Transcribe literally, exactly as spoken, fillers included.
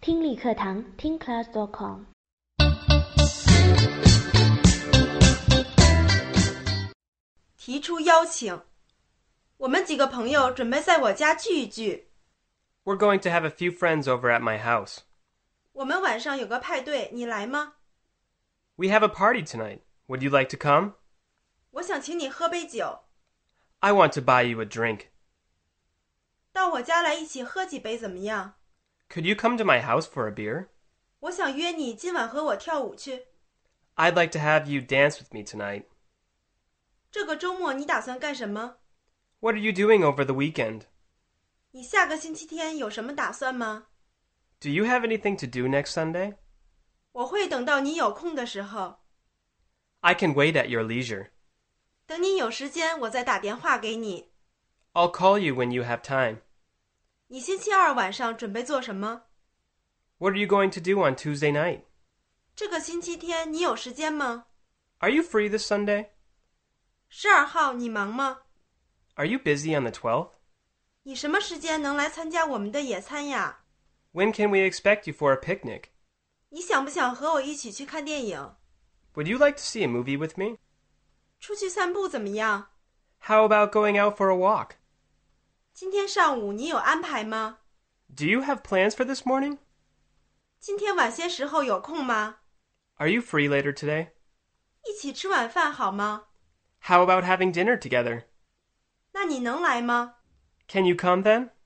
听力课堂听 class dot com。 提出邀请，我们几个朋友准备在我家聚一聚。 We're going to have a few friends over at my house. 我们晚上有个派对，你来吗？ We have a party tonight. Would you like to come? 我想请你喝杯酒。 I want to buy you a drink. 到我家来一起喝几杯怎么样？ Could you come to my house for a beer? 我想约你今晚和我跳舞去。 I'd like to have you dance with me tonight. 这个周末你打算干什么？ What are you doing over the weekend? 你下个星期天有什么打算吗？ Do you have anything to do next Sunday? 我会等到你有空的时候。 I can wait at your leisure. 等你有时间，我再打电话给你。 I'll call you when you have time. 你星期二晚上准备做什么？ What are you going to do on Tuesday night? 这个星期天你有时间吗？ Are you free this Sunday? 十二号你忙吗？ Are you busy on the twelfth? 你什么时间能来参加我们的野餐呀？ When can we expect you for a picnic? 你想不想和我一起去看电影？ Would you like to see a movie with me? 出去散步怎么样？ How about going out for a walk? 今天上午你有安排吗？ Do you have plans for this morning? 今天晚些时候有空吗？ Are you free later today? 一起吃晚饭好吗？ How about having dinner together? 那你能来吗？ Can you come then?